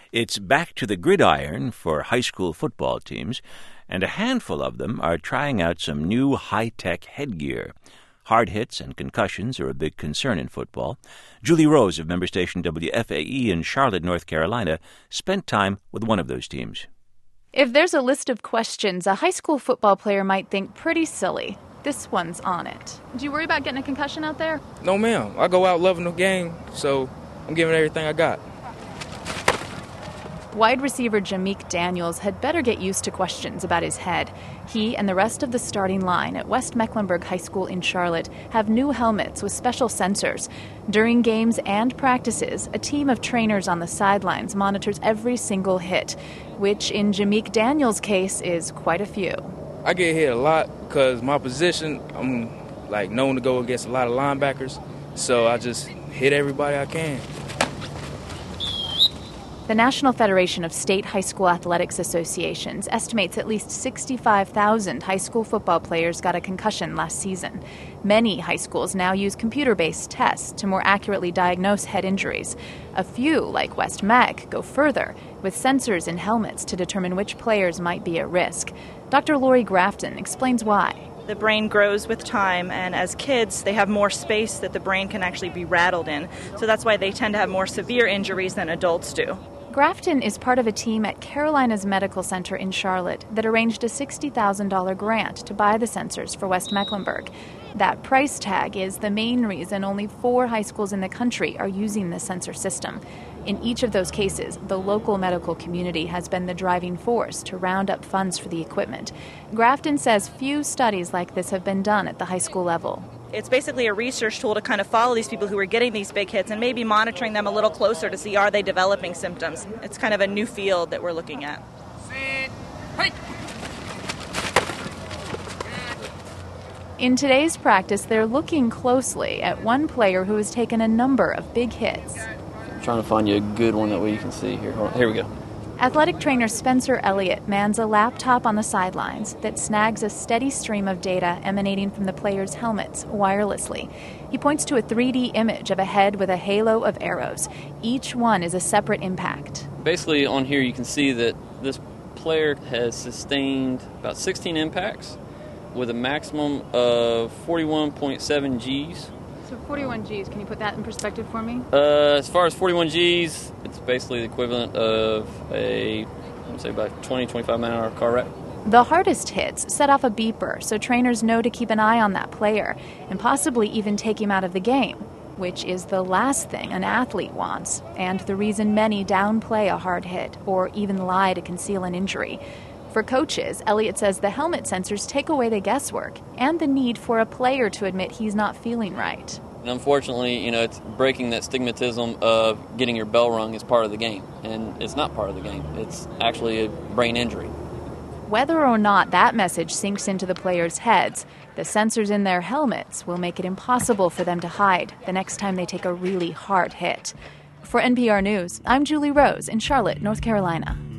It's back to the gridiron for high school football teams, and a handful of them are trying out some new high-tech headgear. Hard hits and concussions are a big concern in football. Julie Rose of member station WFAE in Charlotte, North Carolina, spent time with one of those teams. If there's a list of questions a high school football player might think pretty silly, this one's on it. Do you worry about getting a concussion out there? No, ma'am. I go out loving the game, so I'm giving everything I got. Wide receiver Jameek Daniels had better get used to questions about his head. He and the rest of the starting line at West Mecklenburg High School in Charlotte have new helmets with special sensors. During games and practices, a team of trainers on the sidelines monitors every single hit, which in Jameek Daniels' case is quite a few. I get hit a lot because my position, I'm known to go against a lot of linebackers, so I just hit everybody I can. The National Federation of State High School Athletics Associations estimates at least 65,000 high school football players got a concussion last season. Many high schools now use computer-based tests to more accurately diagnose head injuries. A few, like West Mech, go further, with sensors in helmets to determine which players might be at risk. Dr. Lori Grafton explains why. The brain grows with time, and as kids, they have more space that the brain can actually be rattled in. So that's why they tend to have more severe injuries than adults do. Grafton is part of a team at Carolinas Medical Center in Charlotte that arranged a $60,000 grant to buy the sensors for West Mecklenburg. That price tag is the main reason only 4 high schools in the country are using the sensor system. In each of those cases, the local medical community has been the driving force to round up funds for the equipment. Grafton says few studies like this have been done at the high school level. It's basically a research tool to kind of follow these people who are getting these big hits and maybe monitoring them a little closer to see are they developing symptoms. It's kind of a new field that we're looking at. In today's practice, they're looking closely at one player who has taken a number of big hits. I'm trying to find you a good one that we can see here. Here we go. Athletic trainer Spencer Elliott mans a laptop on the sidelines that snags a steady stream of data emanating from the players' helmets wirelessly. He points to a 3D image of a head with a halo of arrows. Each one is a separate impact. Basically, on here you can see that this player has sustained about 16 impacts with a maximum of 41.7 Gs. So 41 Gs, can you put that in perspective for me? As far as 41 Gs, it's basically the equivalent of about 20-25 mile an hour car wreck. The hardest hits set off a beeper so trainers know to keep an eye on that player and possibly even take him out of the game, which is the last thing an athlete wants and the reason many downplay a hard hit or even lie to conceal an injury. For coaches, Elliott says the helmet sensors take away the guesswork and the need for a player to admit he's not feeling right. And unfortunately, it's breaking that stigmatism of getting your bell rung is part of the game. And it's not part of the game. It's actually a brain injury. Whether or not that message sinks into the players' heads, the sensors in their helmets will make it impossible for them to hide the next time they take a really hard hit. For NPR News, I'm Julie Rose in Charlotte, North Carolina.